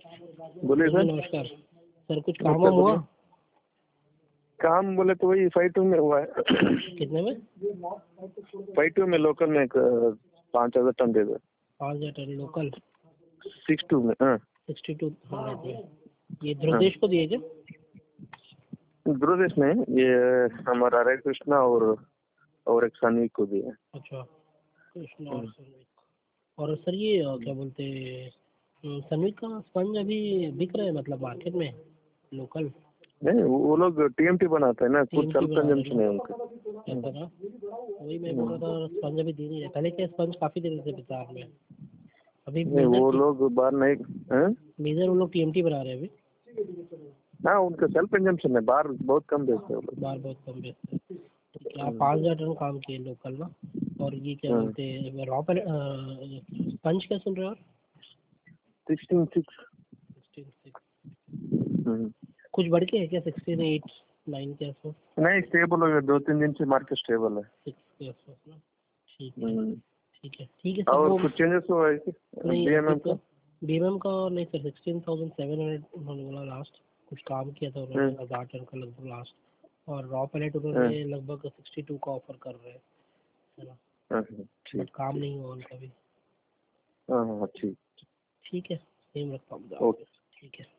बोलिए सर। नमस्कार सर, कुछ काम वाम हुआ? काम बोले तो वही 52 में हुआ है। कितने में? 52 में लोकल में 5,000 टन दे दो। 5,000 टन लोकल 62 में। हाँ 62 में। ये ध्रुवदेश को दिए क्या? ध्रुवदेश में ये हमारा हरे कृष्णा और एक सनवी को दिया। अच्छा, कृष्णा और सनवी। और सर ये क्या बोलते हैं, सनवी का स्पंज अभी बिक रहा है मतलब मार्केट में लोकल? नहीं, वो लोग टीएमटी बनाते हैं ना, कुछ सेल्फ कंजम्पशन है उनका। ऐसा ना, वही मैं बोल रहा था, स्पंज अभी दे नहीं रहे। पहले क्या स्पंज काफी देते थे बाजार में, अभी नहीं वो लोग बाहर नहीं हैं? मेजर वो लोग टीएमटी बना रहे हैं अभी। हाँ उनका सेल्फ कंजम्पशन है, बाहर बहुत कम बेचते हैं वो लोग। बाहर बहुत कम बेचते हैं। ठीक है, आप 5,000 टन काम किए लोकल ना। और ये क्या बोलते हैं, रॉ स्पंज क्या सुन रहे हो आप? 16,6। 16,6 कुछ बढ़ के है क्या? 16,8 9 के आसपास? नहीं स्टेबल हो गया, 2-3 दिन से मार्केट स्टेबल है। 6 के आसपास ना। ठीक है ठीक है ठीक है सर। और वो कुछ चेंजेस हुआ है नहीं बीएमएम का? बीएमएम का नहीं सर, 16,700 उन्होंने बोला लास्ट। कुछ काम किया था उन्होंने 1,000 टन का लगभग लास्ट। और रॉ पैलेट उन्होंने लगभग 62 का ऑफर कर रहे हैं, है ना। ठीक, काम नहीं हुआ उनका भी। हाँ ठीक ठीक है, सेम रखता हूँ। ठीक है।